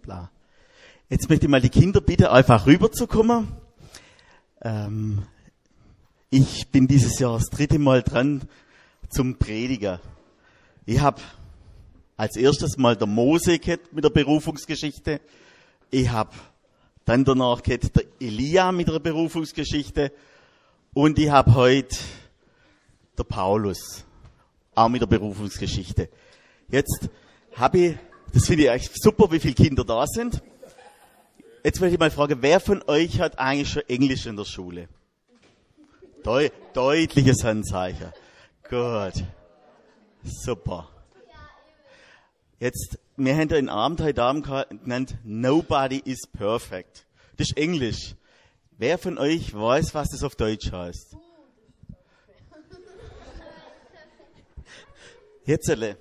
Hoppla. Jetzt möchte ich mal die Kinder bitten, einfach rüberzukommen. Ich bin dieses Jahr das 3. Mal dran zum Predigen. Ich habe als erstes mal der Mose gehabt mit der Berufungsgeschichte. Ich habe dann danach gehabt der Elia mit der Berufungsgeschichte. Und ich habe heute der Paulus, auch mit der Berufungsgeschichte. Jetzt habe ich, das finde ich echt super, wie viele Kinder da sind. Jetzt möchte ich mal fragen, wer von euch hat eigentlich schon Englisch in der Schule? Deutliches Handzeichen. Gut. Super. Jetzt, wir haben ja einen Abend heute Abend genannt, Nobody is perfect. Das ist Englisch. Wer von euch weiß, was das auf Deutsch heißt? Jetzt alle.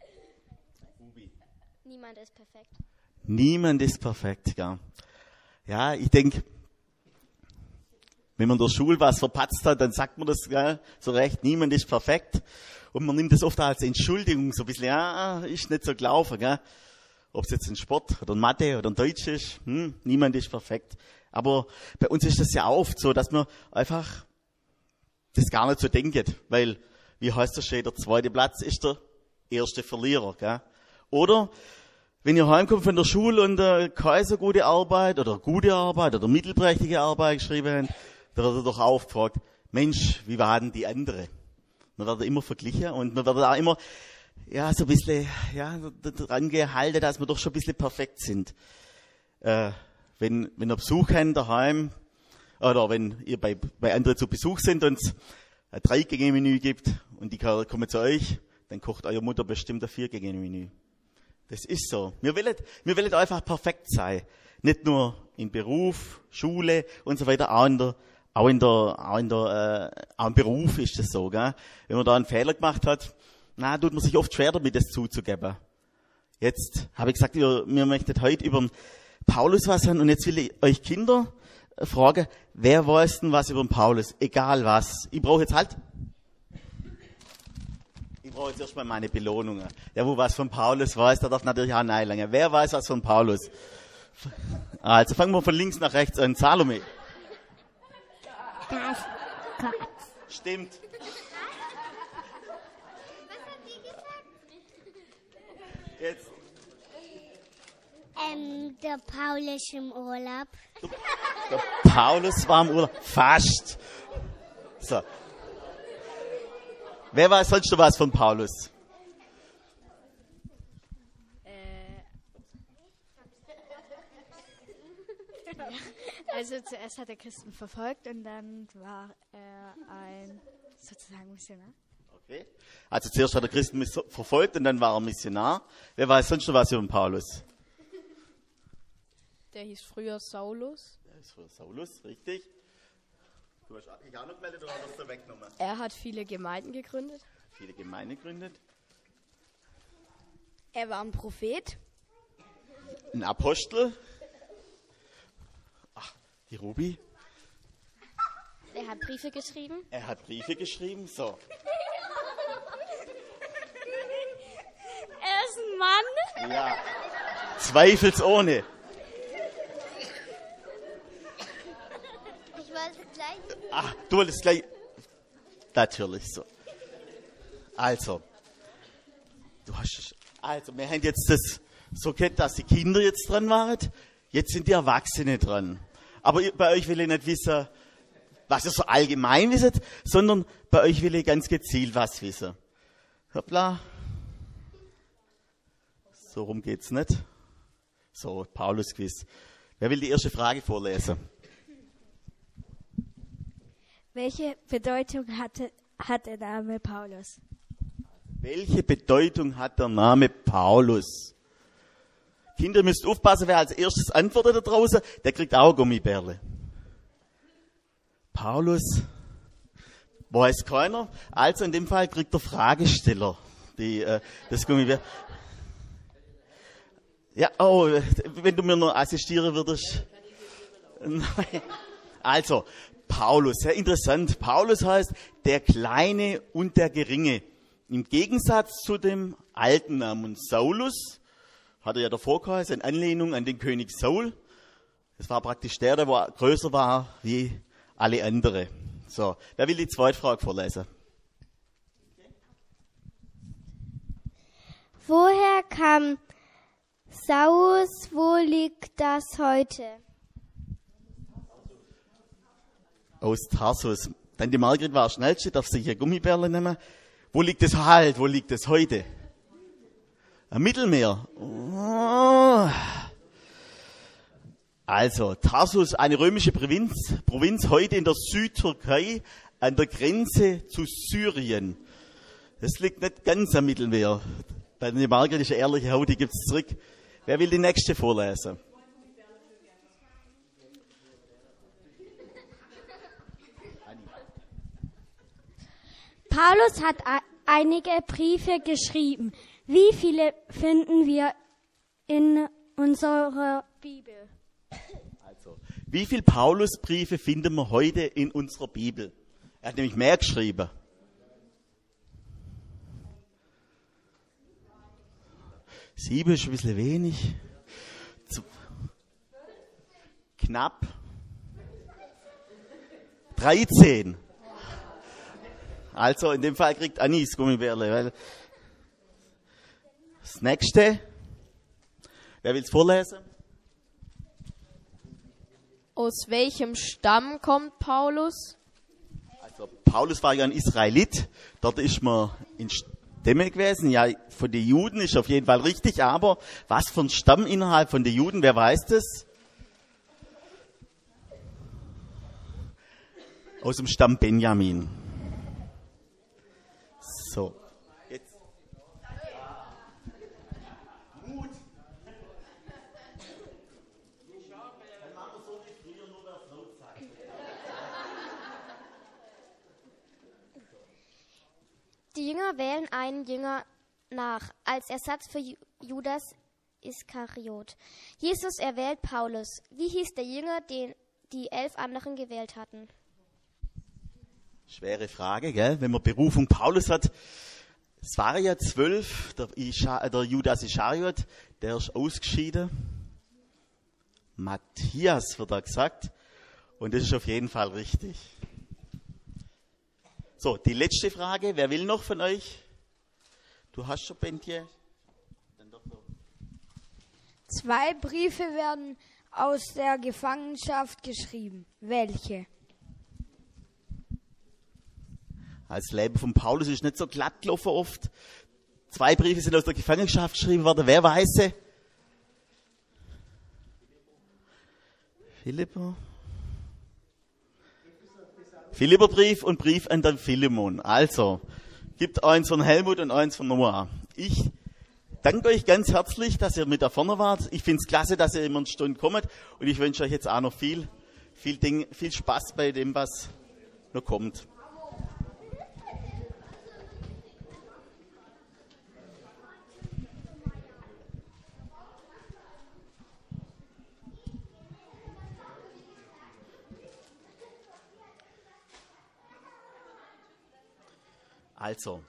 Niemand ist perfekt. Niemand ist perfekt, ja. Ja, ich denke, wenn man in der Schule was verpatzt hat, dann sagt man das, ja, so recht, niemand ist perfekt. Und man nimmt das oft als Entschuldigung, so ein bisschen, ja, ist nicht so gelaufen, gell. Ob es jetzt ein Sport oder ein Mathe oder ein Deutsch ist, niemand ist perfekt. Aber bei uns ist das ja oft so, dass man einfach das gar nicht so denkt, weil, wie heißt das schon, der 2. Platz ist der erste Verlierer, gell. Oder, wenn ihr heimkommt von der Schule und keine so gute Arbeit oder mittelprächtige Arbeit geschrieben habt, dann wird ihr doch aufgefragt, Mensch, wie war denn die andere? Man wird immer verglichen und man wird auch immer, ja, so ein bisschen, ja, dran gehalten, dass wir doch schon ein bisschen perfekt sind. Wenn ihr Besuch habt daheim, oder wenn ihr bei anderen zu Besuch sind und es ein 3-Gänge-Menü gibt und die kommen zu euch, dann kocht eure Mutter bestimmt ein 4-Gänge-Menü. Das ist so. Wir wollen einfach perfekt sein. Nicht nur im Beruf, Schule und so weiter, auch im Beruf ist es so, gell? Wenn man da einen Fehler gemacht hat, tut man sich oft schwer damit, das zuzugeben. Jetzt habe ich gesagt, wir möchten heute über Paulus was hören und jetzt will ich euch Kinder fragen, wer weiß denn was über den Paulus? Egal was. Ich brauche jetzt erstmal meine Belohnungen. Der, wo was von Paulus weiß, der darf natürlich auch einlangen. Wer weiß was von Paulus? Also fangen wir von links nach rechts an. Salome. Das Gott. Stimmt. Was hat die gesagt? Jetzt. Der Paulus im Urlaub. Der Paulus war im Urlaub. Fast. So. Wer weiß sonst noch was von Paulus? Also zuerst hat er Christen verfolgt und dann war er ein sozusagen Missionar. Okay. Also zuerst hat er Christen verfolgt und dann war er Missionar. Wer weiß sonst noch was über den Paulus? Der hieß früher Saulus. Der ist früher Saulus, richtig. Du hast dich auch noch gemeldet oder hast du weggenommen? Er hat viele Gemeinden gegründet. Viele Gemeinden gegründet. Er war ein Prophet. Ein Apostel. Ach, die Ruby. Er hat Briefe geschrieben. Er hat Briefe geschrieben, so. Er ist ein Mann. Ja, zweifelsohne. Ich wollte gleich. Ach, du wolltest gleich. Natürlich so. Also, wir haben jetzt das so gehört, dass die Kinder jetzt dran waren. Jetzt sind die Erwachsene dran. Aber bei euch will ich nicht wissen, was ihr so allgemein wisst, sondern bei euch will ich ganz gezielt was wissen. Hoppla. So rum geht's nicht. So, Paulus-Quiz. Wer will die erste Frage vorlesen? Welche Bedeutung hat der Name Paulus? Welche Bedeutung hat der Name Paulus? Kinder, müsst aufpassen, wer als erstes antwortet da draußen, der kriegt auch Gummibärle. Paulus, weiß keiner. Also in dem Fall kriegt der Fragesteller das Gummibärle. Ja, oh, wenn du mir noch assistieren würdest. Also, Paulus, sehr interessant. Paulus heißt der Kleine und der Geringe. Im Gegensatz zu dem alten Namen Saulus hat er ja davor gehabt, in Anlehnung an den König Saul. Das war praktisch der größer war wie alle andere. So, wer will die zweite Frage vorlesen? Woher kam Saulus? Wo liegt das heute? Aus Tarsus. Dann die Margret war schnellste, darf sich hier Gummibärle nehmen. Wo liegt es halt? Wo liegt es heute? Am Mittelmeer. Oh. Also, Tarsus, eine römische Provinz heute in der Südtürkei an der Grenze zu Syrien. Das liegt nicht ganz am Mittelmeer. Bei der Margret ist eine ehrliche Haut, die gibt's zurück. Wer will die nächste vorlesen? Paulus hat einige Briefe geschrieben. Wie viele finden wir in unserer Bibel? Also, wie viele Paulusbriefe finden wir heute in unserer Bibel? Er hat nämlich mehr geschrieben. Sieben ist ein bisschen wenig. Knapp. 13. Also in dem Fall kriegt Anis Gummibärle. Weil das nächste. Wer will es vorlesen? Aus welchem Stamm kommt Paulus? Also Paulus war ja ein Israelit. Dort ist man in Stämme gewesen. Ja, von den Juden ist auf jeden Fall richtig. Aber was für ein Stamm innerhalb von den Juden, wer weiß das? Aus dem Stamm Benjamin. So, jetzt. Mut. Die Jünger wählen einen Jünger nach, als Ersatz für Judas Iskariot. Jesus erwählt Paulus. Wie hieß der Jünger, den die 11 anderen gewählt hatten? Schwere Frage, gell? Wenn man Berufung Paulus hat. Es waren ja 12, der Judas Iskariot, der ist ausgeschieden. Matthias wird da gesagt. Und das ist auf jeden Fall richtig. So, die letzte Frage. Wer will noch von euch? Du hast schon Bentje. 2 Briefe werden aus der Gefangenschaft geschrieben. Welche? Das Leben von Paulus ist nicht so glatt gelaufen oft. 2 Briefe sind aus der Gefangenschaft geschrieben worden. Wer weiß sie? Philipperbrief und Brief an den Philemon. Also, gibt eins von Helmut und eins von Noah. Ich danke euch ganz herzlich, dass ihr mit da vorne wart. Ich finde es klasse, dass ihr immer eine Stunde kommt. Und ich wünsche euch jetzt auch noch viel Spaß bei dem, was noch kommt. Also,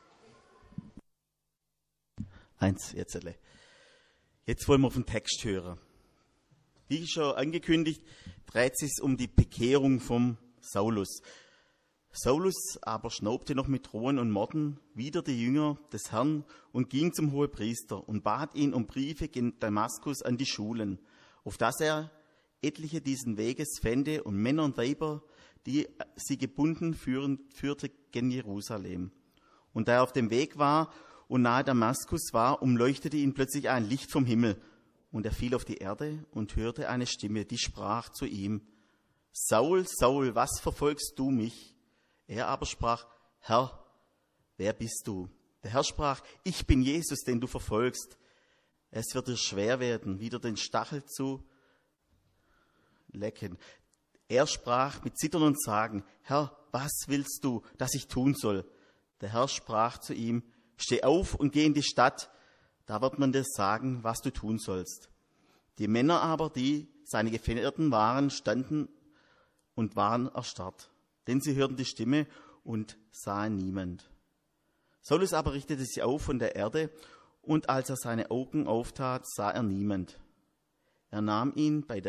jetzt wollen wir auf den Text hören. Wie schon angekündigt, dreht es sich um die Bekehrung vom Saulus. Saulus aber schnaubte noch mit Drohen und Morden wider die Jünger des Herrn und ging zum Hohepriester und bat ihn um Briefe gen Damaskus an die Schulen, auf dass er etliche diesen Weges fände und Männer und Weiber, die sie gebunden führte gen Jerusalem. Und da er auf dem Weg war und nahe Damaskus war, umleuchtete ihn plötzlich ein Licht vom Himmel. Und er fiel auf die Erde und hörte eine Stimme, die sprach zu ihm: Saul, Saul, was verfolgst du mich? Er aber sprach: Herr, wer bist du? Der Herr sprach: Ich bin Jesus, den du verfolgst. Es wird dir schwer werden, wieder den Stachel zu lecken. Er sprach mit Zittern und Zagen: Herr, was willst du, dass ich tun soll? Der Herr sprach zu ihm: Steh auf und geh in die Stadt, da wird man dir sagen, was du tun sollst. Die Männer aber, die seine Gefährten waren, standen und waren erstarrt, denn sie hörten die Stimme und sahen niemand. Saulus aber richtete sich auf von der Erde und als er seine Augen auftat, sah er niemand. Sie nahmen ihn bei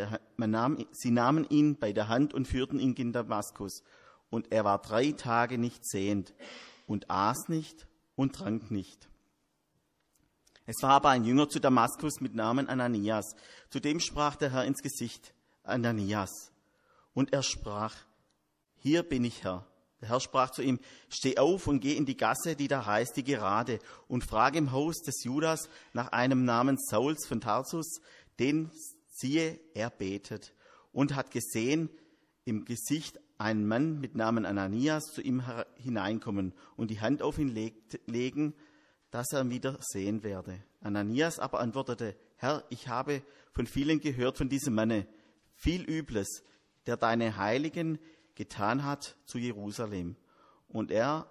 der Hand und führten ihn in Damaskus. Und er war 3 Tage nicht sehend und aß nicht und trank nicht. Es war aber ein Jünger zu Damaskus mit Namen Ananias. Zu dem sprach der Herr ins Gesicht: Ananias. Und er sprach: Hier bin ich, Herr. Der Herr sprach zu ihm: Steh auf und geh in die Gasse, die da heißt die Gerade, und frage im Haus des Judas nach einem namens Sauls von Tarsus, den siehe, er betet und hat gesehen im Gesicht einen Mann mit Namen Ananias zu ihm hineinkommen und die Hand auf ihn legen, dass er wieder sehen werde. Ananias aber antwortete: Herr, ich habe von vielen gehört von diesem Manne, viel Übles, der deine Heiligen getan hat zu Jerusalem. Und er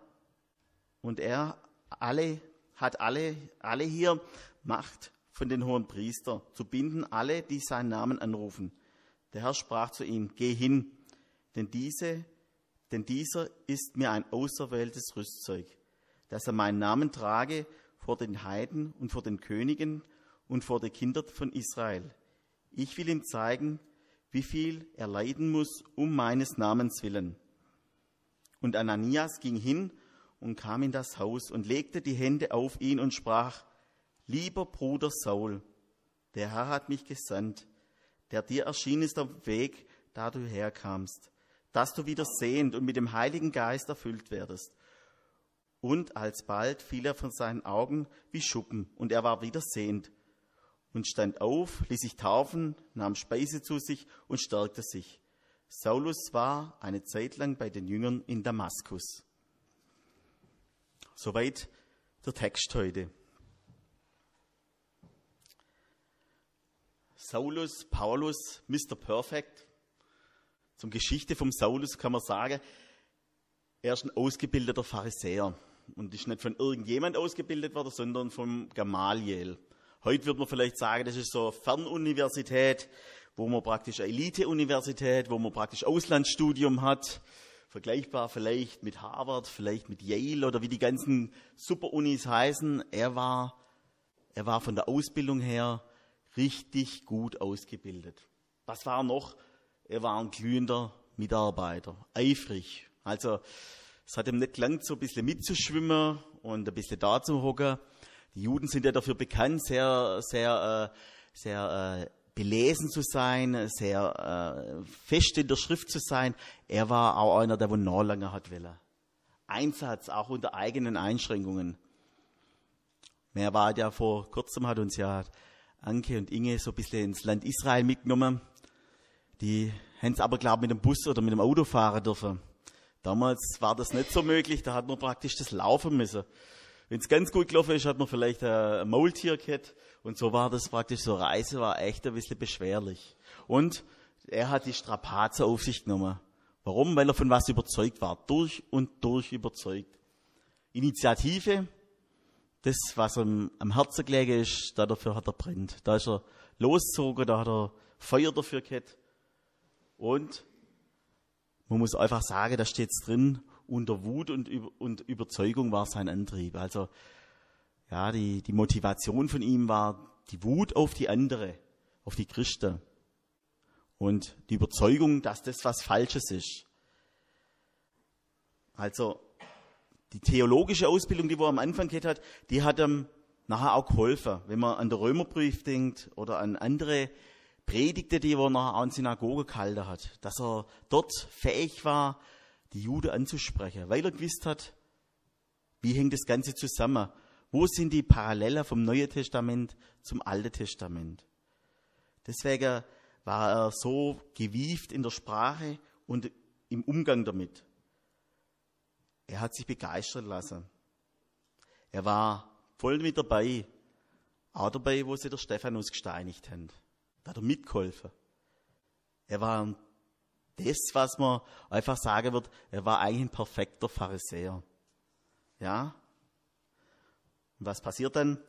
hat alle hier Macht von den hohen Priester, zu binden alle, die seinen Namen anrufen. Der Herr sprach zu ihm: Geh hin, denn dieser ist mir ein auserwähltes Rüstzeug, dass er meinen Namen trage vor den Heiden und vor den Königen und vor den Kindern von Israel. Ich will ihm zeigen, wie viel er leiden muss um meines Namens willen. Und Ananias ging hin und kam in das Haus und legte die Hände auf ihn und sprach: Lieber Bruder Saul, der Herr hat mich gesandt, der dir erschien ist am Weg, da du herkamst, dass du wieder sehend und mit dem Heiligen Geist erfüllt werdest. Und alsbald fiel er von seinen Augen wie Schuppen, und er war wieder sehend und stand auf, ließ sich taufen, nahm Speise zu sich und stärkte sich. Saulus war eine Zeit lang bei den Jüngern in Damaskus. Soweit der Text heute. Saulus, Paulus, Mr. Perfect. Zum Geschichte vom Saulus kann man sagen, er ist ein ausgebildeter Pharisäer und ist nicht von irgendjemand ausgebildet worden, sondern vom Gamaliel. Heute würde man vielleicht sagen, das ist so eine Fernuniversität, wo man praktisch eine Elite-Universität, wo man praktisch Auslandsstudium hat, vergleichbar vielleicht mit Harvard, vielleicht mit Yale oder wie die ganzen Super-Unis heißen. Er war von der Ausbildung her richtig gut ausgebildet. Was war er noch? Er war ein glühender Mitarbeiter, eifrig. Also es hat ihm nicht gelangt, so ein bisschen mitzuschwimmen und ein bisschen da zu hocken. Die Juden sind ja dafür bekannt, sehr belesen zu sein, sehr fest in der Schrift zu sein. Er war auch einer, der noch länger hat wollen. Einsatz, auch unter eigenen Einschränkungen. Mehr war ja vor kurzem, hat uns ja Anke und Inge so ein bisschen ins Land Israel mitgenommen. Die haben es aber, glaube ich, mit dem Bus oder mit dem Auto fahren dürfen. Damals war das nicht so möglich, da hat man praktisch das laufen müssen. Wenn es ganz gut gelaufen ist, hat man vielleicht ein Maultier gehabt. Und so war das praktisch, so eine Reise war echt ein bisschen beschwerlich. Und er hat die Strapazen auf sich genommen. Warum? Weil er von was überzeugt war. Durch und durch überzeugt. Initiative, das, was ihm am Herzen gelegen ist, dafür hat er brennt. Da ist er losgezogen, da hat er Feuer dafür gehabt. Und man muss einfach sagen, da steht es drin, unter Wut und Überzeugung war sein Antrieb. Also ja, die Motivation von ihm war die Wut auf die andere, auf die Christen. Und die Überzeugung, dass das was Falsches ist. Also die theologische Ausbildung, die er am Anfang gehabt hat, die hat ihm nachher auch geholfen. Wenn man an den Römerbrief denkt oder an andere Predigten, die er nachher auch in Synagoge gehalten hat, dass er dort fähig war, die Juden anzusprechen, weil er gewusst hat, wie hängt das Ganze zusammen? Wo sind die Parallelen vom Neuen Testament zum Alten Testament? Deswegen war er so gewieft in der Sprache und im Umgang damit. Er hat sich begeistern lassen. Er war voll mit dabei, auch dabei, wo sie der Stephanus gesteinigt haben. Da hat er mitgeholfen. Er war das, was man einfach sagen wird, er war eigentlich ein perfekter Pharisäer. Ja? Und was passiert dann?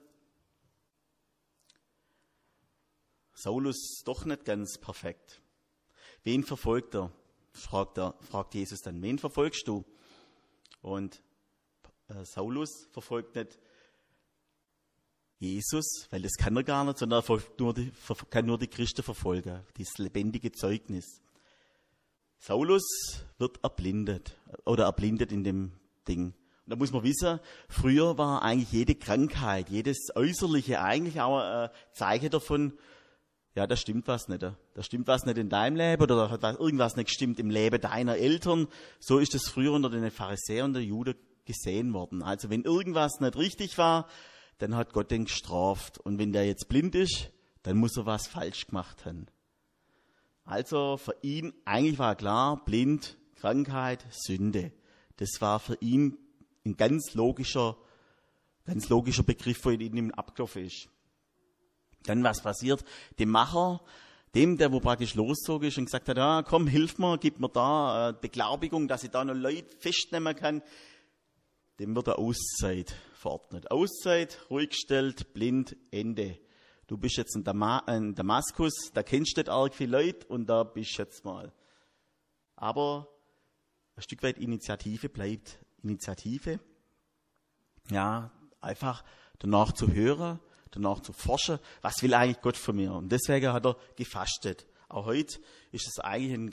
Saulus doch nicht ganz perfekt. Wen verfolgt er? Fragt Jesus dann. Wen verfolgst du? Und Saulus verfolgt nicht Jesus, weil das kann er gar nicht, sondern er kann nur die Christen verfolgen, dieses lebendige Zeugnis. Saulus wird erblindet in dem Ding. Und da muss man wissen, früher war eigentlich jede Krankheit, jedes Äußerliche eigentlich auch ein Zeichen davon, ja, da stimmt was nicht. Da stimmt was nicht in deinem Leben oder da hat irgendwas nicht gestimmt im Leben deiner Eltern. So ist es früher unter den Pharisäern und den Juden gesehen worden. Also wenn irgendwas nicht richtig war, dann hat Gott den gestraft. Und wenn der jetzt blind ist, dann muss er was falsch gemacht haben. Also für ihn, eigentlich war klar, blind, Krankheit, Sünde. Das war für ihn ein ganz logischer Begriff, der in ihm abgelaufen ist. Dann was passiert? Dem Macher, der wo praktisch losgezogen ist und gesagt hat, ja, komm, hilf mir, gib mir da Beglaubigung, dass ich da noch Leute festnehmen kann, dem wird eine Auszeit verordnet. Auszeit, ruhig gestellt, blind, Ende. Du bist jetzt in Damaskus, da kennst du nicht arg viele Leute und da bist du jetzt mal. Aber ein Stück weit Initiative bleibt. Initiative, ja, einfach danach zu hören, danach zu forschen, was will eigentlich Gott von mir? Und deswegen hat er gefastet. Auch heute ist es eigentlich eine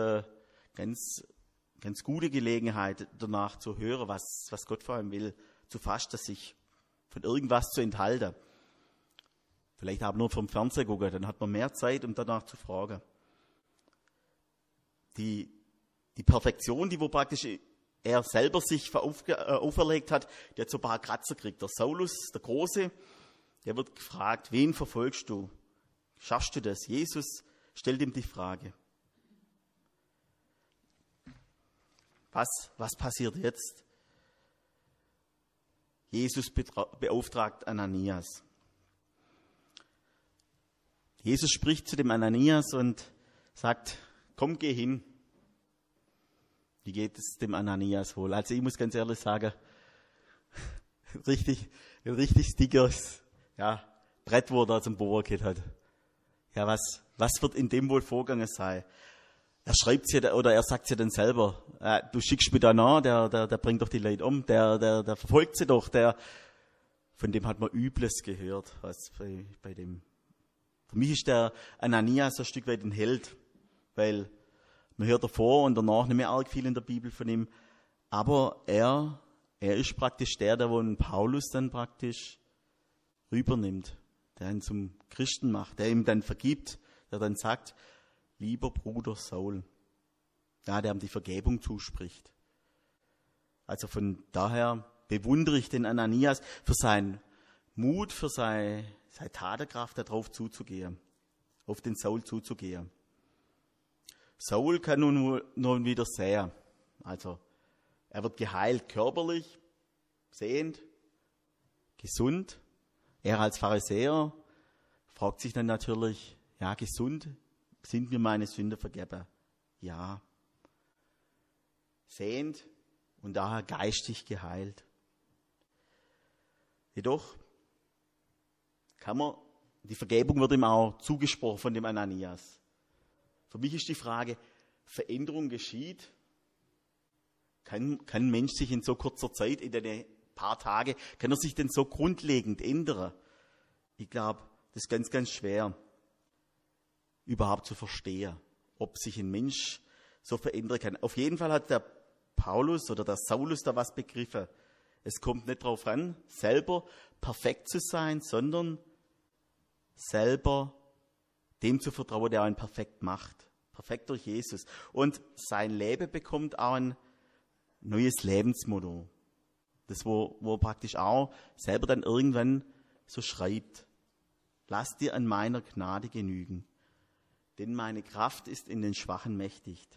ganz gute Gelegenheit, danach zu hören, was Gott von einem will, zu fasten, sich von irgendwas zu enthalten. Vielleicht auch nur vom Fernsehen gucken, dann hat man mehr Zeit, um danach zu fragen. Die Perfektion, die wo praktisch er selber sich auferlegt hat, der hat so ein paar Kratzer gekriegt. Der Saulus, der Große, der wird gefragt, wen verfolgst du? Schaffst du das? Jesus stellt ihm die Frage. Was passiert jetzt? Jesus beauftragt Ananias. Jesus spricht zu dem Ananias und sagt, komm, geh hin. Wie geht es dem Ananias wohl? Also ich muss ganz ehrlich sagen, richtig dickes Brett, wo er da zum Bohren geht hat. Ja, was wird in dem wohl vorgegangen sein? Er schreibt sie oder er sagt sie dann selber, du schickst mich da nach, der bringt doch die Leute um, der verfolgt sie doch, von dem hat man Übles gehört, was bei dem. Für mich ist der Ananias ein Stück weit ein Held, weil man hört davor und danach nicht mehr arg viel in der Bibel von ihm, aber er ist praktisch der wo einen Paulus dann praktisch rübernimmt, der ihn zum Christen macht, der ihm dann vergibt, der dann sagt, lieber Bruder Saul, ja, der ihm die Vergebung zuspricht. Also von daher bewundere ich den Ananias für seinen Mut, für seine Tatenkraft, darauf zuzugehen, auf den Saul zuzugehen. Saul kann nun wieder sehen. Also er wird geheilt körperlich, sehend, gesund. Er als Pharisäer fragt sich dann natürlich, ja, gesund, sind mir meine Sünden vergeben? Ja. Sehend und daher geistig geheilt. Jedoch die Vergebung wird ihm auch zugesprochen von dem Ananias. Für mich ist die Frage, Veränderung geschieht? Kann ein Mensch sich in so kurzer Zeit, in den paar Tagen, kann er sich denn so grundlegend ändern? Ich glaube, das ist ganz, ganz schwer, überhaupt zu verstehen, ob sich ein Mensch so verändern kann. Auf jeden Fall hat der Paulus oder der Saulus da was begriffen. Es kommt nicht darauf an, selber perfekt zu sein, sondern selber dem zu vertrauen, der einen perfekt macht. Perfekt durch Jesus. Und sein Leben bekommt auch ein neues Lebensmotto. Das, wo praktisch auch selber dann irgendwann so schreibt. Lass dir an meiner Gnade genügen, denn meine Kraft ist in den Schwachen mächtig.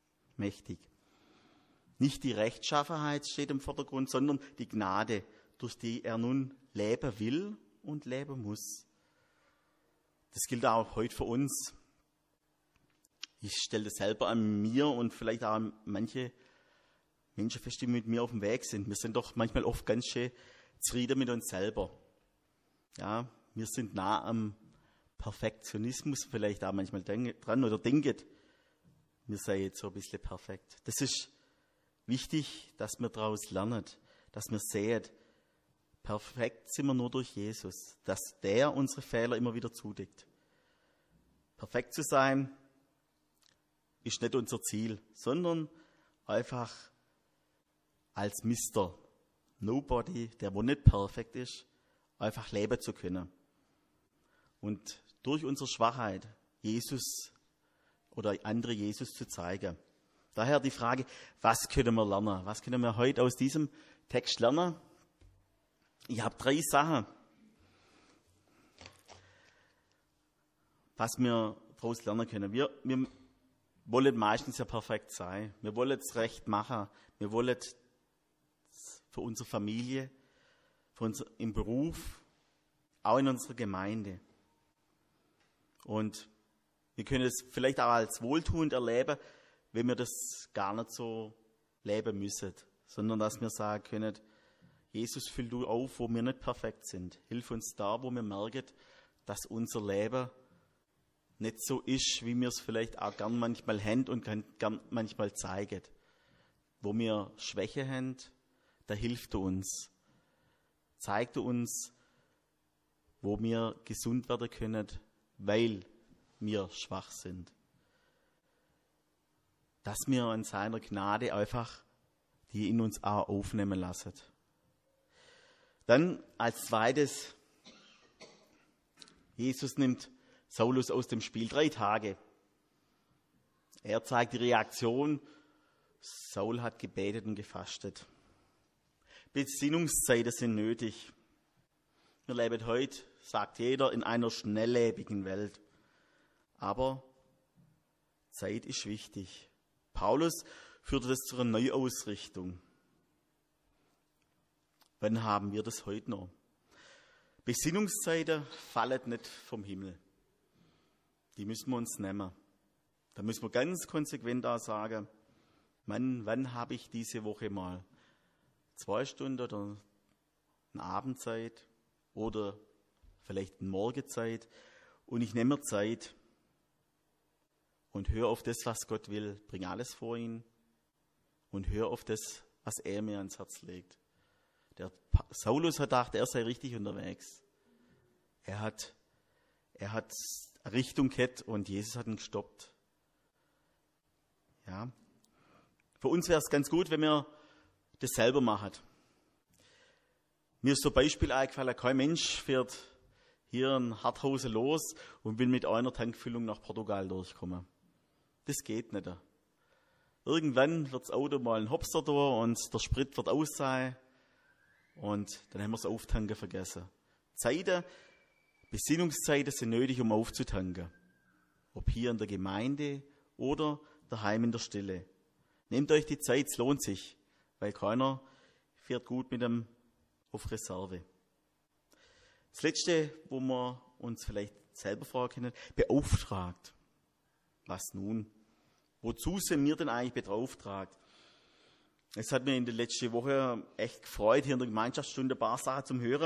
Nicht die Rechtschaffenheit steht im Vordergrund, sondern die Gnade, durch die er nun leben will und leben muss. Das gilt auch heute für uns. Ich stelle das selber an mir und vielleicht auch an manche Menschen fest, die mit mir auf dem Weg sind. Wir sind doch manchmal oft ganz schön zufrieden mit uns selber. Ja, wir sind nah am Perfektionismus vielleicht auch manchmal dran oder denken, wir seien jetzt so ein bisschen perfekt. Das ist wichtig, dass wir daraus lernen, dass wir sehen, Perfekt sind wir nur durch Jesus, dass der unsere Fehler immer wieder zudeckt. Perfekt zu sein ist nicht unser Ziel, sondern einfach als Mr. Nobody, der wo nicht perfekt ist, einfach leben zu können. Und durch unsere Schwachheit Jesus oder andere Jesus zu zeigen. Daher die Frage, was können wir lernen? Was können wir heute aus diesem Text lernen? Ich habe 3 Sachen, was wir daraus lernen können. Wir wollen meistens ja perfekt sein. Wir wollen es recht machen. Wir wollen für unsere Familie, für uns im Beruf, auch in unserer Gemeinde. Und wir können es vielleicht auch als wohltuend erleben, wenn wir das gar nicht so leben müssen, sondern dass wir sagen können, Jesus, füll du auf, wo wir nicht perfekt sind. Hilf uns da, wo wir merken, dass unser Leben nicht so ist, wie wir es vielleicht auch gern manchmal haben und gern manchmal zeigen. Wo wir Schwäche haben, da hilft du uns. Zeigt du uns, wo wir gesund werden können, weil wir schwach sind. Dass wir an seiner Gnade einfach die in uns auch aufnehmen lassen. Dann als zweites, Jesus nimmt Saulus aus dem Spiel 3 Tage. Er zeigt die Reaktion, Saul hat gebetet und gefastet. Besinnungszeiten sind nötig. Wir leben heute, sagt jeder, in einer schnelllebigen Welt. Aber Zeit ist wichtig. Paulus führte das zu einer Neuausrichtung. Wann haben wir das heute noch? Besinnungszeiten fallen nicht vom Himmel. Die müssen wir uns nehmen. Da müssen wir ganz konsequent auch sagen, wann habe ich diese Woche mal 2 Stunden oder eine Abendzeit oder vielleicht eine Morgenzeit und ich nehme mir Zeit und höre auf das, was Gott will, bringe alles vor ihn und höre auf das, was er mir ans Herz legt. Der Saulus hat gedacht, er sei richtig unterwegs. Er hat eine Richtung gehabt und Jesus hat ihn gestoppt. Ja. Für uns wäre es ganz gut, wenn wir das selber machen. Mir ist so ein Beispiel eingefallen, kein Mensch fährt hier in Harthausen los und will mit einer Tankfüllung nach Portugal durchkommen. Das geht nicht. Irgendwann wird das Auto mal ein Hopster da und der Sprit wird aus sein und dann haben wir das Auftanken vergessen. Besinnungszeiten sind nötig, um aufzutanken. Ob hier in der Gemeinde oder daheim in der Stille. Nehmt euch die Zeit, es lohnt sich, weil keiner fährt gut mit dem auf Reserve. Das Letzte, wo wir uns vielleicht selber fragen können, beauftragt. Was nun? Wozu sind wir denn eigentlich beauftragt? Es hat mir in der letzten Woche echt gefreut, hier in der Gemeinschaftsstunde ein paar Sachen zum Hören,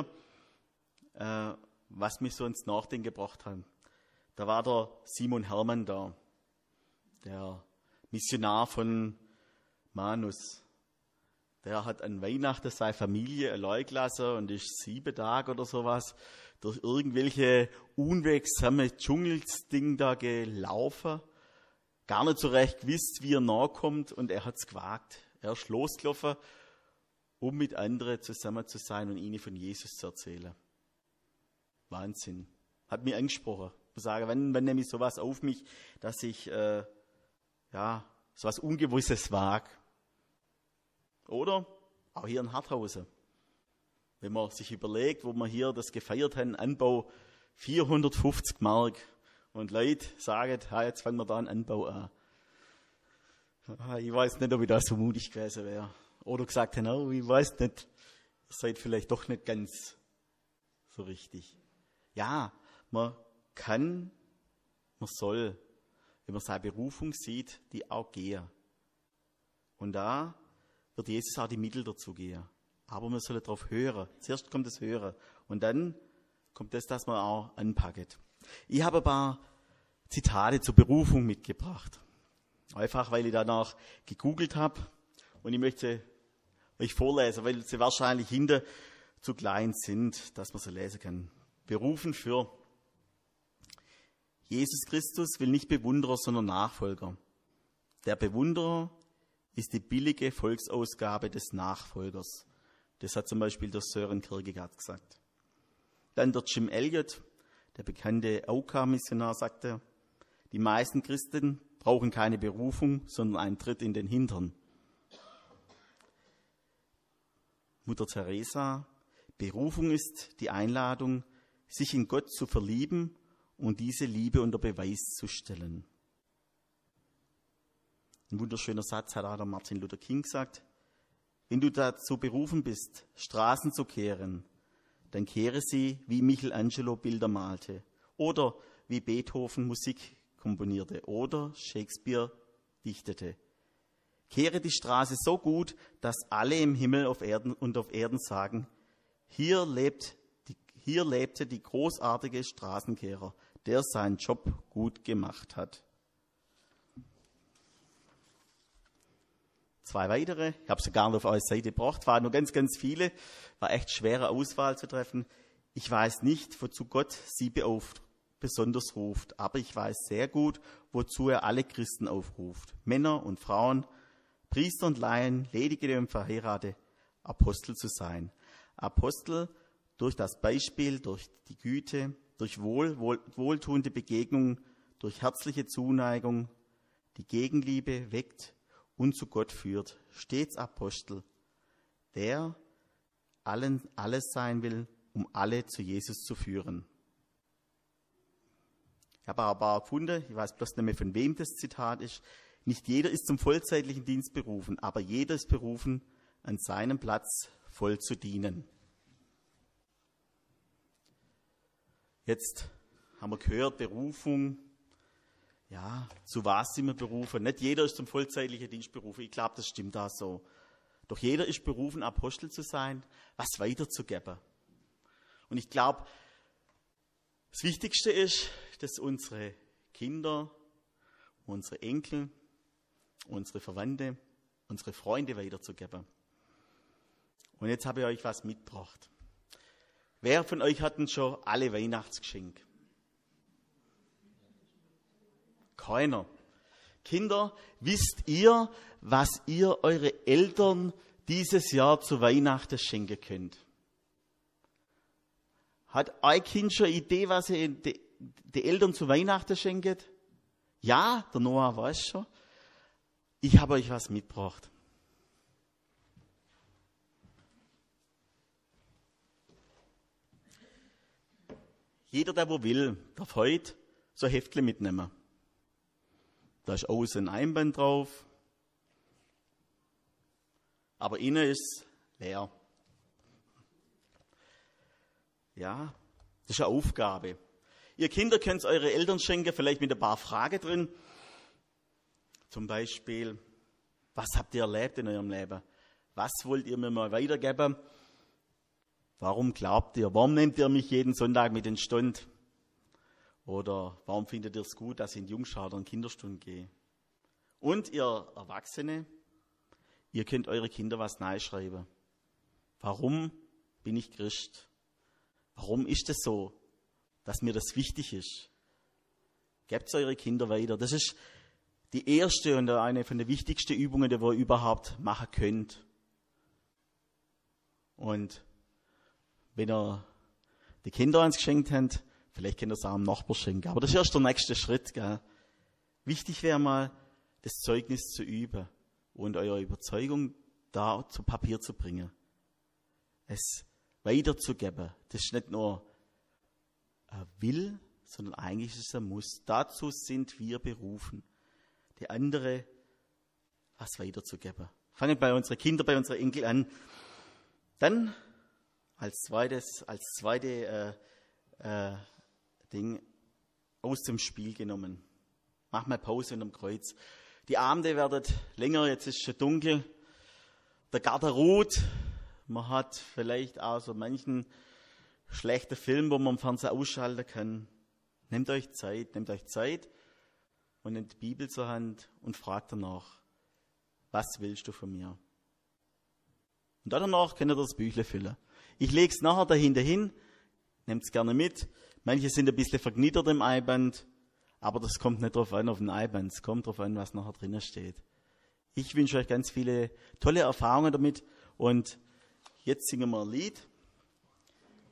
was mich so ins Nachdenken gebracht hat. Da war der Simon Hermann da, der Missionar von Manus. Der hat an Weihnachten seine Familie allein gelassen und ist 7 Tage oder sowas durch irgendwelche unwegsame Dschungelsding da gelaufen. Gar nicht so recht gewusst, wie er nachkommt und er hat's gewagt. Er ist losgelaufen, um mit anderen zusammen zu sein und ihnen von Jesus zu erzählen. Wahnsinn. Hat mich angesprochen. Ich muss sagen, wenn nehme ich sowas auf mich, dass ich sowas Ungewusses wage. Oder auch hier in Harthausen. Wenn man sich überlegt, wo wir hier das gefeiert haben, Anbau 450 Mark. Und Leute sagen, jetzt fangen wir da einen Anbau an. Ich weiß nicht, ob ich da so mutig gewesen wäre. Oder gesagt habe, oh, ich weiß nicht, ihr seid vielleicht doch nicht ganz so richtig. Ja, man soll, wenn man seine Berufung sieht, die auch gehen. Und da wird Jesus auch die Mittel dazu geben. Aber man soll darauf hören. Zuerst kommt das Hören. Und dann kommt das, dass man auch anpackt. Ich habe ein paar Zitate zur Berufung mitgebracht. Einfach, weil ich danach gegoogelt habe. Und ich möchte euch vorlesen, weil sie wahrscheinlich hinter zu klein sind, dass man sie lesen kann. Berufen für Jesus Christus will nicht Bewunderer, sondern Nachfolger. Der Bewunderer ist die billige Volksausgabe des Nachfolgers. Das hat zum Beispiel der Søren Kierkegaard gesagt. Dann der Jim Elliot, der bekannte Auka-Missionar, sagte, die meisten Christen brauchen keine Berufung, sondern einen Tritt in den Hintern. Mutter Teresa, Berufung ist die Einladung, sich in Gott zu verlieben und diese Liebe unter Beweis zu stellen. Ein wunderschöner Satz hat auch der Martin Luther King gesagt. Wenn du dazu berufen bist, Straßen zu kehren, dann kehre sie, wie Michelangelo Bilder malte oder wie Beethoven Musik komponierte oder Shakespeare dichtete. Kehre die Straße so gut, dass alle im Himmel auf Erden sagen, hier lebte die großartige Straßenkehrer, der seinen Job gut gemacht hat. 2 weitere, ich habe sie gar nicht auf eure Seite gebracht, waren nur ganz, ganz viele, war echt schwere Auswahl zu treffen. Ich weiß nicht, wozu Gott sie besonders ruft, aber ich weiß sehr gut, wozu er alle Christen aufruft. Männer und Frauen, Priester und Laien, Ledige und Verheiratete, Apostel zu sein. Apostel durch das Beispiel, durch die Güte, durch wohltuende Begegnung, durch herzliche Zuneigung, die Gegenliebe weckt und zu Gott führt. Stets Apostel, der alles sein will, um alle zu Jesus zu führen. Ich habe aber gefunden, ich weiß bloß nicht mehr, von wem das Zitat ist, nicht jeder ist zum vollzeitlichen Dienst berufen, aber jeder ist berufen, an seinem Platz voll zu dienen. Jetzt haben wir gehört, Berufung, ja, zu was sind wir berufen? Nicht jeder ist zum vollzeitlichen Dienst berufen, ich glaube, das stimmt da so. Doch jeder ist berufen, Apostel zu sein, was weiterzugeben. Und ich glaube, das Wichtigste ist, dass unsere Kinder, unsere Enkel, unsere Verwandte, unsere Freunde weiterzugeben. Und jetzt habe ich euch was mitgebracht. Wer von euch hat denn schon alle Weihnachtsgeschenke? Keiner. Kinder, wisst ihr, was ihr eure Eltern dieses Jahr zu Weihnachten schenken könnt? Hat euer Kind schon eine Idee, was ihr die Eltern zu Weihnachten schenken? Ja, der Noah weiß schon. Ich habe euch was mitgebracht. Jeder, der wo will, darf heute so ein Heftchen mitnehmen. Da ist außen ein Einband drauf, aber innen ist leer. Ja, das ist eine Aufgabe. Ihr Kinder könnt es eure Eltern schenken, vielleicht mit ein paar Fragen drin. Zum Beispiel, was habt ihr erlebt in eurem Leben? Was wollt ihr mir mal weitergeben? Warum glaubt ihr? Warum nehmt ihr mich jeden Sonntag mit in den Stund? Oder warum findet ihr es gut, dass ich in die Jungschar oder in Kinderstunde gehe? Und ihr Erwachsene, ihr könnt eure Kinder was schreiben. Warum bin ich Christ? Warum ist es so, dass mir das wichtig ist? Gebt es eure Kinder weiter. Das ist die erste und eine von den wichtigsten Übungen, die ihr überhaupt machen könnt. Und wenn ihr die Kinder eins geschenkt habt, vielleicht könnt ihr es auch am Nachbar schenken. Aber das ist erst der nächste Schritt. Gell? Wichtig wäre mal, das Zeugnis zu üben und eure Überzeugung da zu Papier zu bringen. Es weiterzugeben. Das ist nicht nur ein Will, sondern eigentlich ist es ein Muss. Dazu sind wir berufen, die andere was weiterzugeben. Fangen bei unseren Kindern, bei unseren Enkeln an. Dann als zweite Ding aus dem Spiel genommen. Mach mal Pause unterm Kreuz. Die Abende werden länger, jetzt ist es schon dunkel. Der Garten ruht. Man hat vielleicht auch so manchen schlechten Film, wo man am Fernseher ausschalten kann. Nehmt euch Zeit und nehmt die Bibel zur Hand und fragt danach, was willst du von mir? Und danach könnt ihr das Büchle füllen. Ich lege es nachher dahinter hin, nehmt es gerne mit. Manche sind ein bisschen verknittert im Eiband, aber das kommt nicht drauf an auf den Eiband, es kommt drauf an, was nachher drinnen steht. Ich wünsche euch ganz viele tolle Erfahrungen damit und jetzt singen wir ein Lied.